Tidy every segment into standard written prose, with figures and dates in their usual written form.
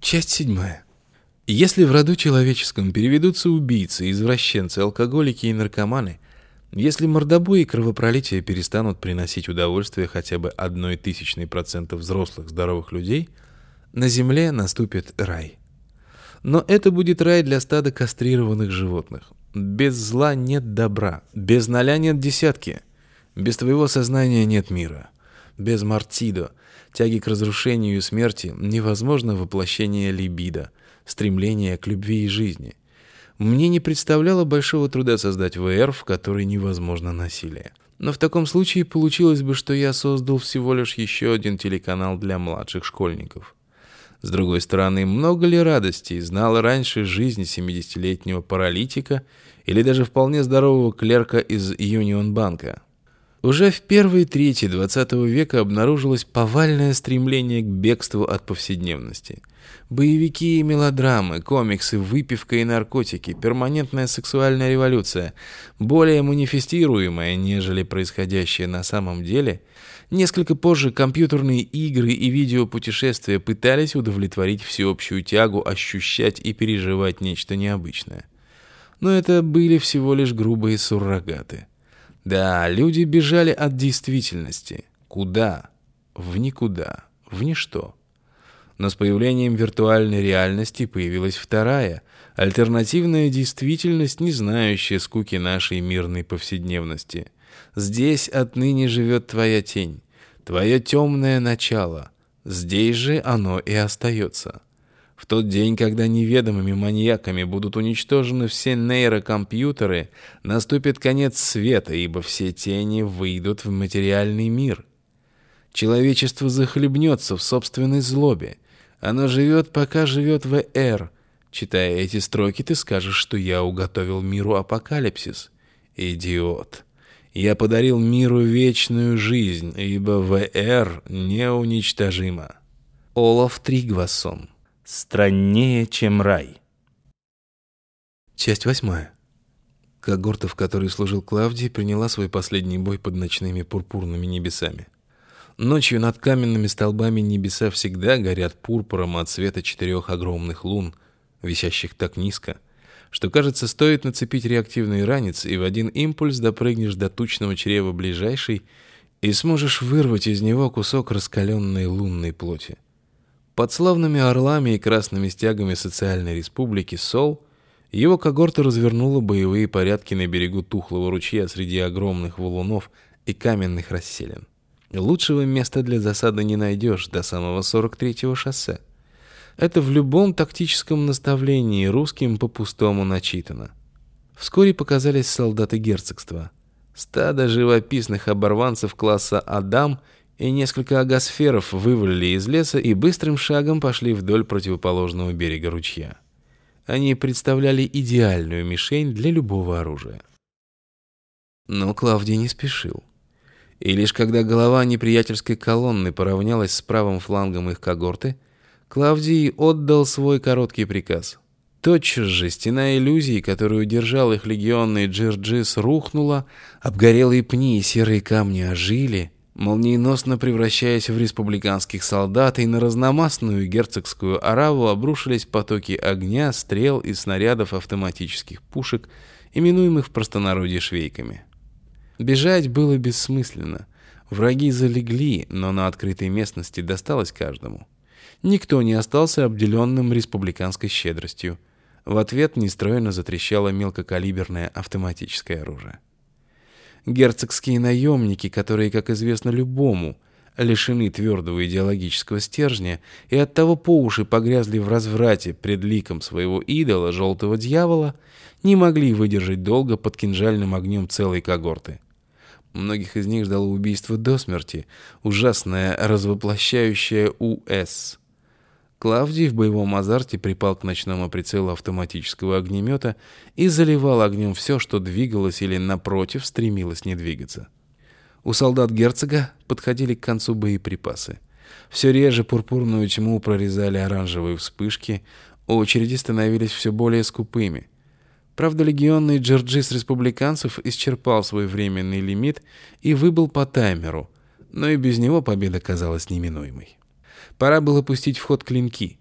Часть 7. Если в роду человеческом переведутся убийцы, извращенцы, алкоголики и наркоманы, если мордобои и кровопролитие перестанут приносить удовольствие хотя бы 0,01% взрослых здоровых людей, на земле наступит рай. Но это будет рай для стада кастрированных животных. Без зла нет добра, без ноля нет десятки, без твоего сознания нет мира. Без мартидо, тяги к разрушению и смерти, невозможно воплощение либидо, стремление к любви и жизни. Мне не представляло большого труда создать VR, в которой невозможно насилие. Но в таком случае получилось бы, что я создал всего лишь еще один телеканал для младших школьников. С другой стороны, много ли радостей знала раньше жизнь 70-летнего паралитика или даже вполне здорового клерка из Юнион-банка? Уже в первой трети XX века обнаружилось повальное стремление к бегству от повседневности. Боевики и мелодрамы, комиксы, выпивка и наркотики, перманентная сексуальная революция, более манифестируемая, нежели происходящее на самом деле. Несколько позже компьютерные игры и видеопутешествия пытались удовлетворить всеобщую тягу ощущать и переживать нечто необычное. Но это были всего лишь грубые суррогаты. Да, люди бежали от действительности. Куда? В никуда, в ничто. Но с появлением виртуальной реальности появилась вторая, альтернативная действительность, не знающая скуки нашей мирной повседневности. Здесь отныне живет твоя тень, твое темное начало. Здесь же оно и остается. В тот день, когда неведомыми маньяками будут уничтожены все нейрокомпьютеры, наступит конец света, ибо все тени выйдут в материальный мир. Человечество захлебнется в собственной злобе. Оно живет, пока живет VR. Читая эти строки, ты скажешь, что я уготовил миру апокалипсис. Идиот. Я подарил миру вечную жизнь, ибо VR неуничтожима. Олаф Тригвассон. Страннее, чем рай. Часть 8. Когорта, в которой служил Клавдий, приняла свой последний бой под ночными пурпурными небесами. Ночью над каменными столбами небеса всегда горят пурпуром от света 4 огромных лун, висящих так низко, что, кажется, стоит нацепить реактивный ранец, и в один импульс допрыгнешь до тучного чрева ближайшей и сможешь вырвать из него кусок раскаленной лунной плоти. Под славными орлами и красными стягами социальной республики СОЛ его когорта развернула боевые порядки на берегу тухлого ручья среди огромных валунов и каменных расселин. Лучшего места для засады не найдешь до самого 43-го шоссе. Это в любом тактическом наставлении русским по-пустому начитано. Вскоре показались солдаты герцогства. Стадо живописных оборванцев класса «Адам» и несколько агосферов вывалили из леса и быстрым шагом пошли вдоль противоположного берега ручья. Они представляли идеальную мишень для любого оружия. Но Клавдий не спешил. И лишь когда голова неприятельской колонны поравнялась с правым флангом их когорты, Клавдий отдал свой короткий приказ. Тотчас же стена иллюзий, которую держал их легионный Джирджис, рухнула, обгорелые пни и серые камни ожили, молниеносно превращаясь в республиканских солдат, и на разномастную герцогскую ораву обрушились потоки огня, стрел и снарядов автоматических пушек, именуемых в простонародье швейками. Бежать было бессмысленно. Враги залегли, но на открытой местности досталось каждому. Никто не остался обделенным республиканской щедростью. В ответ нестройно затрещало мелкокалиберное автоматическое оружие. Герцогские наемники, которые, как известно любому, лишены твердого идеологического стержня и оттого по уши погрязли в разврате пред ликом своего идола, желтого дьявола, не могли выдержать долго под кинжальным огнем целой когорты. Многих из них ждало убийство до смерти, ужасное развоплощающее УС. Клавдий в боевом азарте припал к ночному прицелу автоматического огнемета и заливал огнем все, что двигалось или, напротив, стремилось не двигаться. У солдат герцога подходили к концу боеприпасы. Все реже пурпурную тьму прорезали оранжевые вспышки, очереди становились все более скупыми. Правда, легионный Джирджис республиканцев исчерпал свой временный лимит и выбыл по таймеру, но и без него победа казалась неминуемой. Пора было пустить в ход клинки.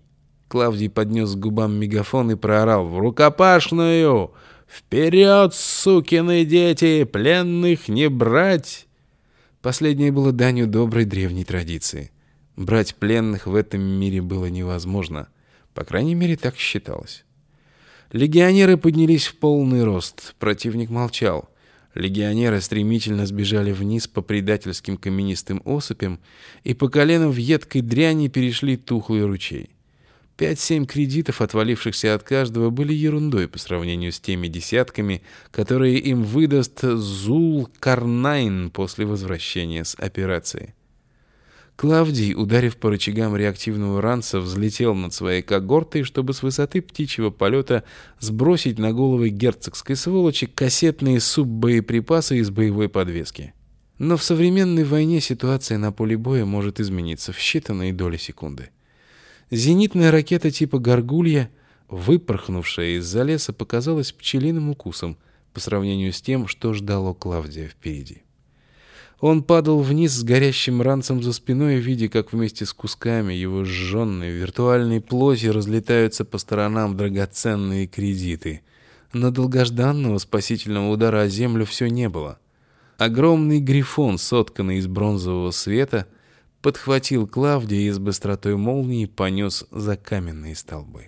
Клавдий поднес к губам мегафон и проорал: «В рукопашную! Вперед, сукины дети! Пленных не брать!» Последнее было данью доброй древней традиции. Брать пленных в этом мире было невозможно. По крайней мере, так считалось. Легионеры поднялись в полный рост. Противник молчал. Легионеры стремительно сбежали вниз по предательским каменистым осыпям и по колено в едкой дряни перешли тухлый ручей. 5-7 кредитов, отвалившихся от каждого, были ерундой по сравнению с теми десятками, которые им выдаст Зул-Карнайн после возвращения с операции. Клавдий, ударив по рычагам реактивного ранца, взлетел над своей когортой, чтобы с высоты птичьего полета сбросить на головы герцогской сволочи кассетные суббоеприпасы из боевой подвески. Но в современной войне ситуация на поле боя может измениться в считанные доли секунды. Зенитная ракета типа «Горгулья», выпорхнувшая из-за леса, показалась пчелиным укусом по сравнению с тем, что ждало Клавдия впереди. Он падал вниз с горящим ранцем за спиной, видя, как вместе с кусками его сжженной виртуальной плоти разлетаются по сторонам драгоценные кредиты. Но долгожданного спасительного удара о землю все не было. Огромный грифон, сотканный из бронзового света, подхватил Клавдия и с быстротой молнии понес за каменные столбы.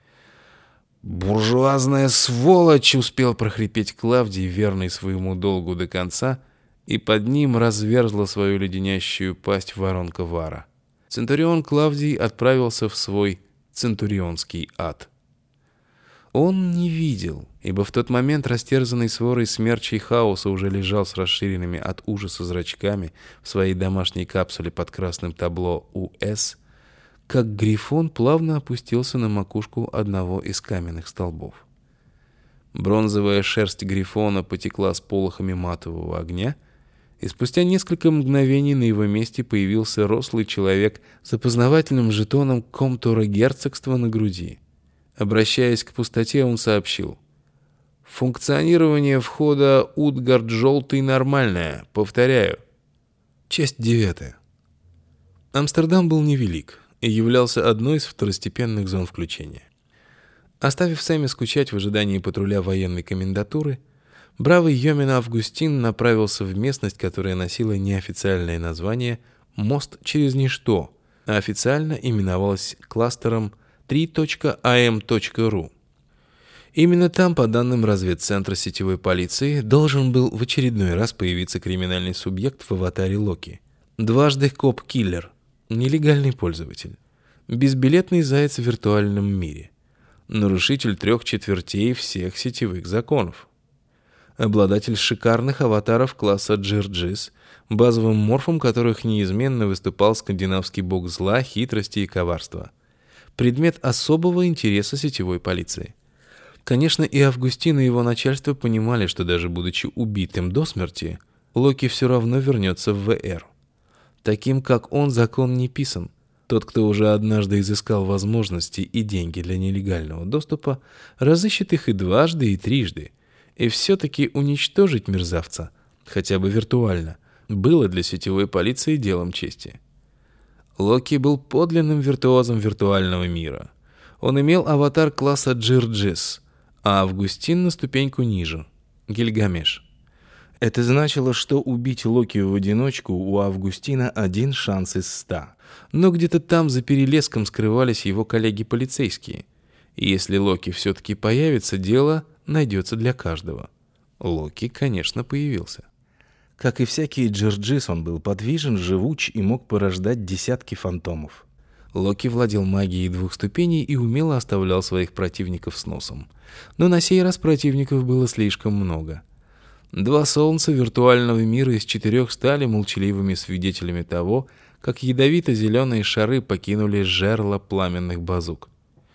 «Буржуазная сволочь!» — успел прохрипеть Клавдий, верный своему долгу до конца, и под ним разверзла свою леденящую пасть воронка Вара. Центурион Клавдий отправился в свой центурионский ад. Он не видел, ибо в тот момент растерзанный сворой смерчей хаоса уже лежал с расширенными от ужаса зрачками в своей домашней капсуле под красным табло УС, как грифон плавно опустился на макушку одного из каменных столбов. Бронзовая шерсть грифона потекла с полохами матового огня, и спустя несколько мгновений на его месте появился рослый человек с опознавательным жетоном комтура герцогства на груди. Обращаясь к пустоте, он сообщил: «Функционирование входа Утгард-Желтый нормальное. Повторяю». Часть 9. Амстердам был невелик и являлся одной из второстепенных зон включения. Оставив Сэмми скучать в ожидании патруля военной комендатуры, бравый Йомин Августин направился в местность, которая носила неофициальное название «Мост через ничто», а официально именовалась кластером 3.am.ru. Именно там, по данным разведцентра сетевой полиции, должен был в очередной раз появиться криминальный субъект в аватаре Локи. Дважды коп-киллер, нелегальный пользователь, безбилетный заяц в виртуальном мире, нарушитель 3/4 всех сетевых законов, обладатель шикарных аватаров класса Джирджис, базовым морфом которых неизменно выступал скандинавский бог зла, хитрости и коварства. Предмет особого интереса сетевой полиции. Конечно, и Августин, и его начальство понимали, что даже будучи убитым до смерти, Локи все равно вернется в ВР. Таким, как он, закон не писан. Тот, кто уже однажды изыскал возможности и деньги для нелегального доступа, разыщет их и дважды, и трижды. И все-таки уничтожить мерзавца, хотя бы виртуально, было для сетевой полиции делом чести. Локи был подлинным виртуозом виртуального мира. Он имел аватар класса Джирджис, а Августин на ступеньку ниже — Гильгамеш. Это значило, что убить Локи в одиночку у Августина 1 шанс из 100. Но где-то там за перелеском скрывались его коллеги-полицейские. И если Локи все-таки появится, дело найдется для каждого. Локи, конечно, появился. Как и всякий Джирджис, он был подвижен, живуч и мог порождать десятки фантомов. Локи владел магией 2 ступеней и умело оставлял своих противников с носом. Но на сей раз противников было слишком много. 2 солнца виртуального мира из 4 стали молчаливыми свидетелями того, как ядовито-зеленые шары покинули жерло пламенных базук.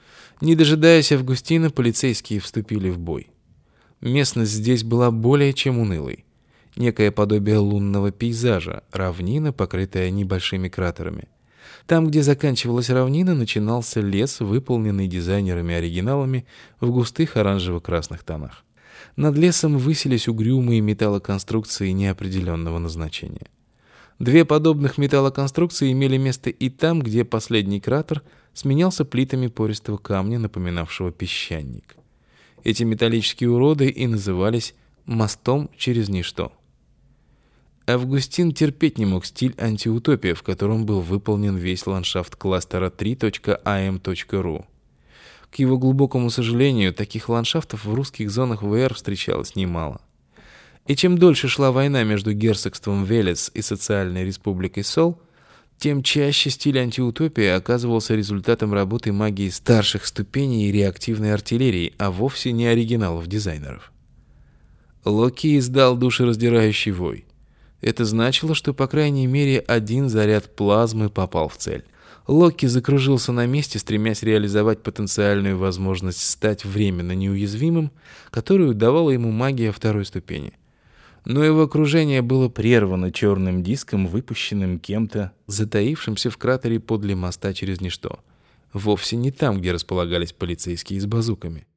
Не дожидаясь Августина, полицейские вступили в бой. Местность здесь была более чем унылой. Некое подобие лунного пейзажа, равнина, покрытая небольшими кратерами. Там, где заканчивалась равнина, начинался лес, выполненный дизайнерами-оригиналами в густых оранжево-красных тонах. Над лесом высились угрюмые металлоконструкции неопределенного назначения. 2 подобных металлоконструкции имели место и там, где последний кратер сменялся плитами пористого камня, напоминавшего песчаник. Эти металлические уроды и назывались «мостом через ничто». Августин терпеть не мог стиль антиутопия, в котором был выполнен весь ландшафт кластера 3.am.ru. К его глубокому сожалению, таких ландшафтов в русских зонах ВР встречалось немало. И чем дольше шла война между герцогством Велес и социальной республикой Сол, тем чаще стиль антиутопии оказывался результатом работы магии старших ступеней и реактивной артиллерии, а вовсе не оригиналов дизайнеров. Локи издал душераздирающий вой. Это значило, что по крайней мере один заряд плазмы попал в цель. Локи закружился на месте, стремясь реализовать потенциальную возможность стать временно неуязвимым, которую давала ему магия второй ступени. Но его окружение было прервано черным диском, выпущенным кем-то, затаившимся в кратере подле моста через ничто. Вовсе не там, где располагались полицейские с базуками.